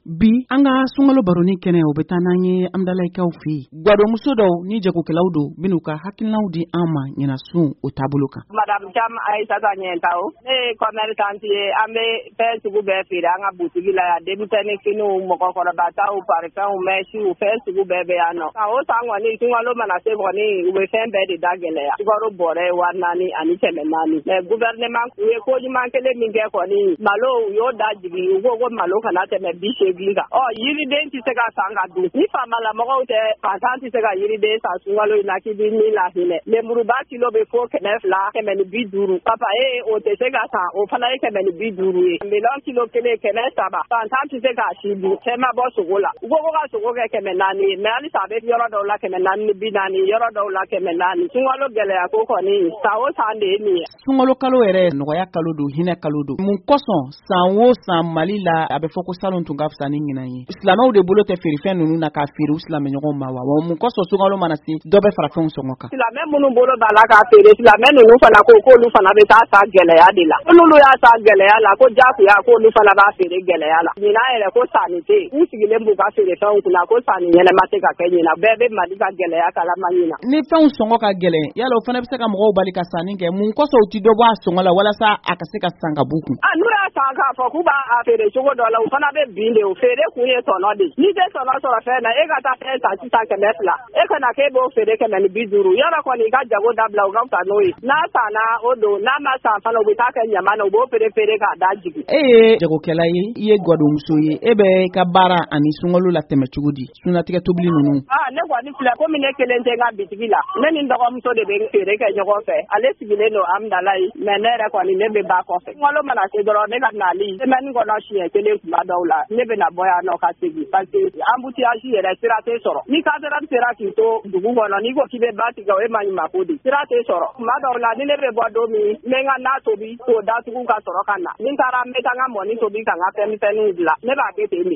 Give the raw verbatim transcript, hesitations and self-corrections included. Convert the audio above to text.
bi an ka sunkalo baroni kɛnɛ o bɛ taa n'an ye Amdalaikaw fɛ yen gwadomuso dɔw ni jagokɛlaw don bɛn'u ka hakilinaw di an ma ɲina sun o taabolo kan. Madame Cham Aïssata Nientao ne ye commerçante ye an bɛ fɛn sugu bɛɛ feere an ka butigi la yan denmisɛnnin finiw mɔgɔkɔrɔbataw parfɛnw mɛsiw fɛn sugu bɛɛ bɛ yan nɔ. San o san kɔni sunkalo mana se kɔni u bɛ fɛn bɛɛ de da gɛlɛya sukaro bɔrɛ wa naani ani kɛmɛ naani mais gouvernement u ye ko ɲuman kelen min kɛ kɔni malo u y'o da jigin u ko ko malo kana tɛmɛ bi seegin kan. Ɔ yiriden tɛ se ka san ka dun ni faamalamɔgɔw tɛ fantan tɛ se ka yiriden san sunkalo in na k'i bɛ min lahinɛ lemuruba kilo bɛ fo kɛmɛ fila kɛmɛ ni bi duuru papaye o tɛ se ka san o fana ye kɛmɛ ni bi duuru ye miliyɔn kilo kelen kɛmɛ saba fantan tɛ se k'a si dun cɛ ma bɔ sogo la u ko ko ka sogo kɛ kɛmɛ naani ye mais halisa a bɛ yɔrɔ dɔw la kɛmɛ naani ni bi naani yɔrɔ dɔw la kɛmɛ naani sunkalo gɛlɛya ko kɔni san o san de ye nin ye. Sunkalo kalo yɛrɛ nɔgɔya kalo don hinɛ kalo don mun kosɔn san o san Mali la a bɛ fɔ ko salon tun ka fisa ni ɲinan ye silamɛw de bolo tɛ feerefɛn ninnu na k'a feere u silamɛɲɔgɔn ma wa mun kosɔn sunkalo mana se dɔ bɛ fara fɛnw sɔngɔ kan. Silamɛ minnu bolo b'a la k'a feere silamɛ ninnu fana ko k'olu fana bɛ taa sa gɛlɛya de la n'olu y'a sa gɛlɛya la ko jakuya k'olu fana b'a feere gɛlɛya la ɲinan yɛrɛ ko sanni tɛ yen u sigilen b'u ka feerefɛnw kunna ko sanni ɲɛnɛma tɛ ka kɛ ɲinan bɛɛ bɛ Mali ka gɛlɛya kalama ɲinan. Ni fɛnw sɔngɔ ka gɛlɛn yala o fana bɛ se ka mɔgɔw bali ka sanni kɛ mun kosɔn u ti dɔ bɔ a sɔngɔ la walasa a ka se ka san ka b'u kun. Ah n'u y'a san k'a fɔ k'u b'a feere cogo dɔ la u fana bɛ bin de o feere kun ye tɔnɔ de n'i tɛ tɔnɔ sɔrɔ fɛn na e ka taa fɛn san sisan kɛmɛ fila e kana k'e b'o feere kɛmɛ ni bi duuru yɔrɔ kɔni i ka jago dabila u ka fisa n'o ye n'a sanna o don n'a ma san fana u bɛ taa kɛ ɲama na u b'o feere feere k'a da jigin. E ye jagokɛla ye i ye gwadomuso ye e bɛ ka baara ani sunkalo la tɛmɛ cogo di sunatigɛ tobili ninnu. Ah ne kɔni filɛ komi ne kelen tɛ n ka bitigi la ne ni n dɔgɔmuso de bɛ feere kɛ ɲɔgɔn fɛ ale sigilen don Amdalayi mais ne yɛrɛ kɔni ne bɛ ba kɔfɛ sunkalo mana se dɔrɔn ne ka nali semaine kɔnɔ siɲɛ kelen tuma dɔw la ne bɛ na bɔ yan nɔ ka segin parce que embouteillage yɛrɛ sira tɛ sɔrɔ ni cadre sera k'i to dugu kɔnɔ n'i ko k'i bɛ ba tigɛ o ye maɲuman ko de sira tɛ sɔrɔ tuma dɔw la ni ne bɛ bɔ don min n bɛ n ka na tobi k'o datugu ka sɔrɔ ka na ni n taara n bɛ taa n ka mɔni tobi ka n ka fɛnmisɛnninw dilan ne b'a kɛ ten de.